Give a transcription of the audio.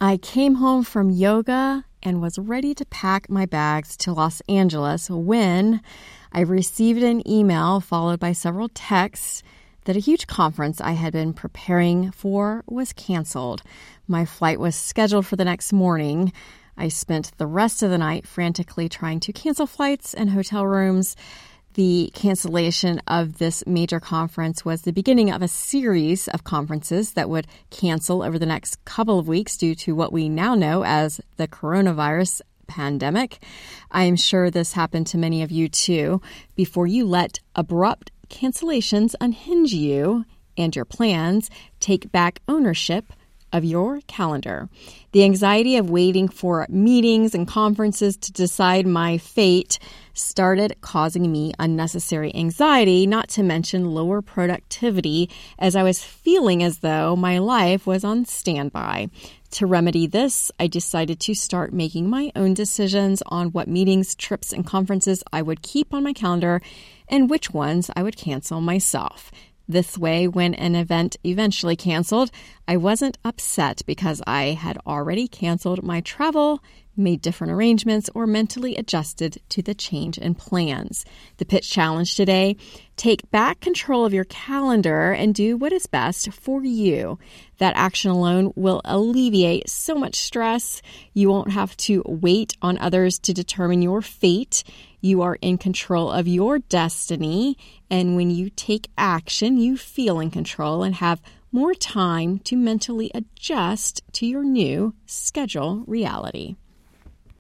I came home from yoga and was ready to pack my bags to Los Angeles when I received an email followed by several texts that a huge conference I had been preparing for was canceled. My flight was scheduled for the next morning. I spent the rest of the night frantically trying to cancel flights and hotel rooms. The cancellation of this major conference was the beginning of a series of conferences that would cancel over the next couple of weeks due to what we now know as the coronavirus pandemic. I am sure this happened to many of you too. Before you let abrupt cancellations unhinge you and your plans, take back ownership of your calendar. The anxiety of waiting for meetings and conferences to decide my fate started causing me unnecessary anxiety, not to mention lower productivity, as I was feeling as though my life was on standby. To remedy this, I decided to start making my own decisions on what meetings, trips, and conferences I would keep on my calendar and which ones I would cancel myself. This way, when an event eventually canceled, I wasn't upset because I had already canceled my travel, made different arrangements, or mentally adjusted to the change in plans. The pitch challenge today: take back control of your calendar and do what is best for you. That action alone will alleviate so much stress. You won't have to wait on others to determine your fate. You are in control of your destiny, and when you take action, you feel in control and have more time to mentally adjust to your new schedule reality.